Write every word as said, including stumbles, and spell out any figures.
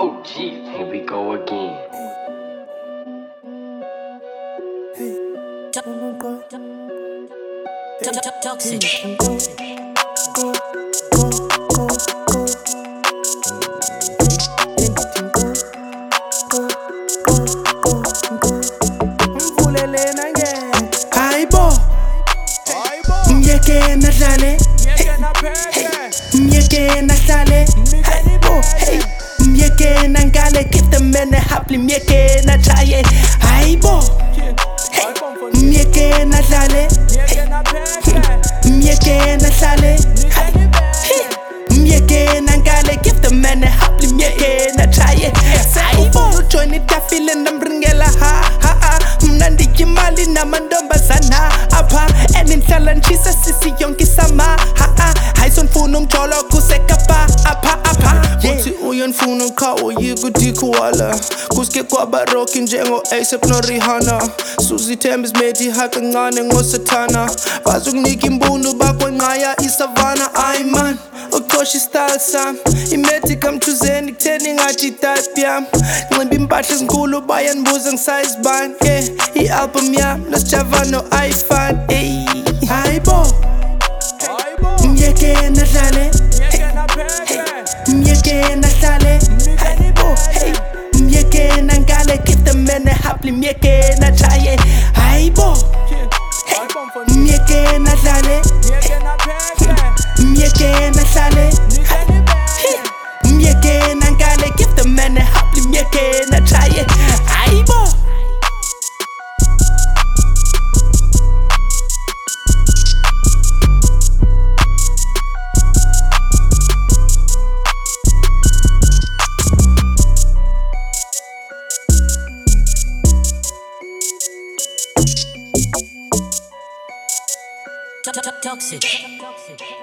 Oh geez, here we go again. Toxic. Hayibo, myeke nadlale, myeke nahlale, hayibo, hey, myeke nangale, give the man a happy, myeke nachaye, hayibo, myeke nadlale, myeke nahlale, myeke nangale, give the man a happy, myeke nachaye, hayibo, join it, feeling ndamringela ha ha ha, mna ndikimali namantombazana apha eninhlala ntshisa sisi yonke isama ha ha hayisonifuna umjolo kusekapa apha apha uthi uyonifuna ukhawo yikudikuwala kuske kwabaroki njengo-asap no-Rihanna Suzithemba izimediha kancane ngosathana bazokunika imbundu bakwenqaya isavana ayi man uqosha istyle sam imethi kamthuzeni kutheni ngathi itype yam nximba impahla ezinkulu bayandibuza ngisayizibani yeah i-album yam nosijava no-ifan ey hayibo myeke nadlale myeke nahlale hayibo hey myeke nangale give the man a happy myeke nachaye hayibo myeke nadlale myeke nahlale myeke nangale give the man a happy myeke nachaye hayibo Toxic.